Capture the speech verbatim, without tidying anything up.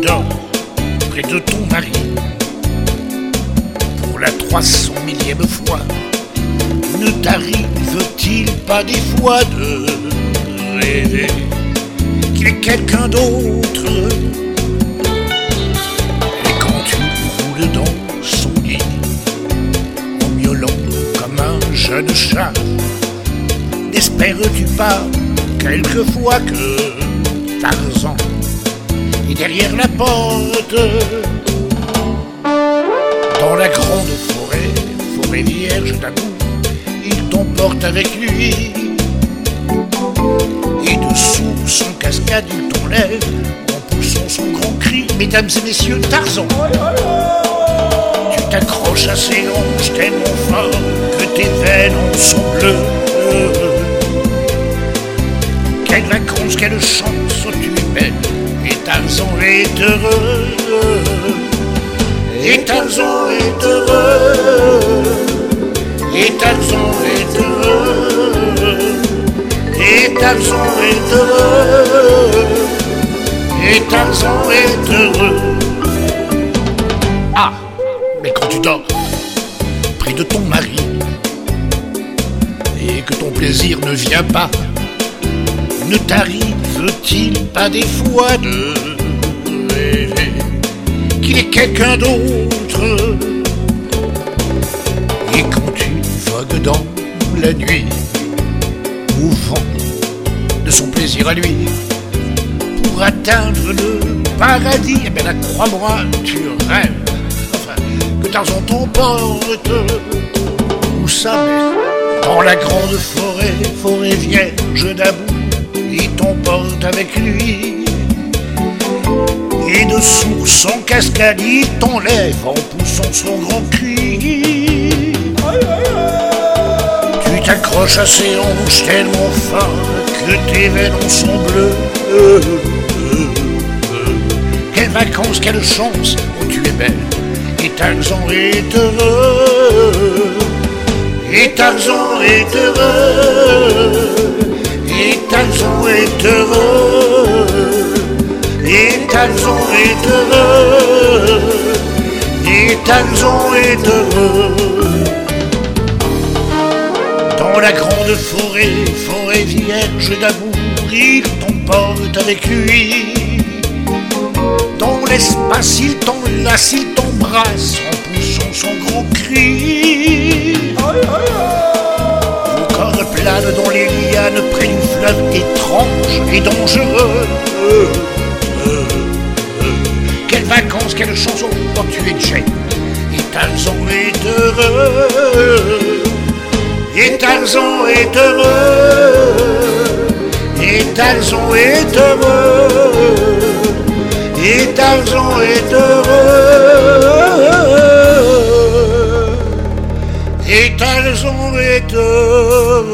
dors près de ton mari pour la trois cent millième fois, ne t'arrive-t-il pas des fois de rêver qu'il est quelqu'un d'autre? Et quand tu roules dans son lit en miaulant comme un jeune chat, n'espères-tu pas quelquefois que Tarzan est derrière la porte? Dans la grande forêt, forêt vierge d'amour, il t'emporte avec lui. Et dessous son cascade, il t'enlève en poussant son grand cri. Mesdames et messieurs, Tarzan. Tu t'accroches à ses hanches tellement fort que tes veines en sont bleues. Quelle vacances, quelle chance, oh, tu es belle, et Tarzan est heureux. Et Tarzan est heureux. Et Tarzan est heureux. Et Tarzan est heureux. Et Tarzan est heureux. Ah, mais quand tu dors près de ton mari et que ton plaisir ne vient pas, ne t'arrive-t-il pas des fois de rêver qu'il est quelqu'un d'autre? Et quand tu vogues dans la nuit, mouvant de son plaisir à lui, pour atteindre le paradis, eh bien là, crois-moi, tu rêves, enfin, que Tarzan t'emporte. Où ça, mais dans la grande forêt, forêt vierge d'amour, il t'emporte avec lui. Et dessous son cascade, il t'enlève en poussant son grand cri. Tu t'accroches à ses hanches tellement fort que tes veines en sont bleues. Quelle vacances, quelle chance, oh tu es belle, et Tarzan est heureux. Et Tarzan est heureux. Et Tarzan est heureux. Et Tarzan est heureux. Et Tarzan est heureux. Dans la grande forêt, forêt vierge d'amour, il t'emporte avec lui. Dans l'espace, il t'enlace, il t'embrasse en poussant son grand cri. Ton corps plane dans les lianes près du fleuve étrange et dangereux. Quelles vacances, quelle chanson, oh tu es Jane, et Tarzan est heureux. Et Tarzan est heureux. Et Tarzan est heureux. Et Tarzan est heureux. Et Tarzan est heureux.